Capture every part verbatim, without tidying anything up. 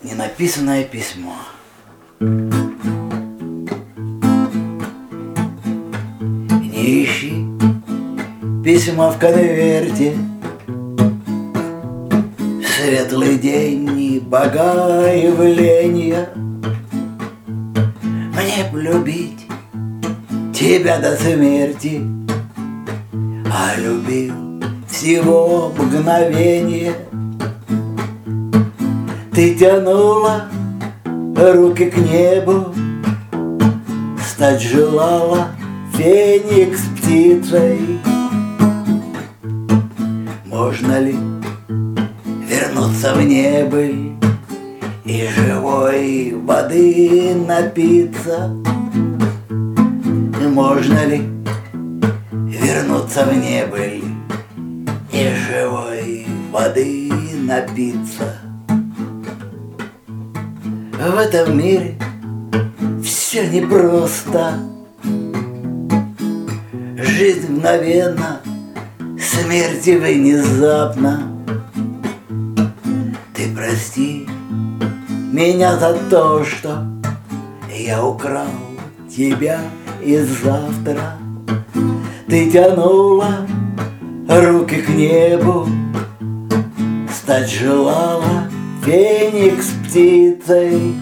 Ненаписанное письмо. Не ищи письма в конверте, светлый день и богоявления. Мне б любить тебя до смерти, а любил всего мгновение. Ты тянула руки к небу, стать желала феникс птицей. Можно ли вернуться в небо и живой воды напиться? Можно ли вернуться в небо и живой воды напиться? В этом мире все непросто. Жизнь мгновенно, смерть внезапно. Ты прости меня за то, что я украл тебя из завтра. Ты тянула руки к небу, стать желала феникс птицей.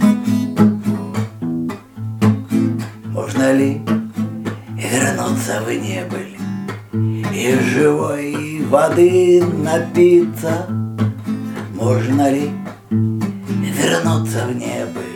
Можно ли вернуться в небо и живой воды напиться? Можно ли вернуться в небо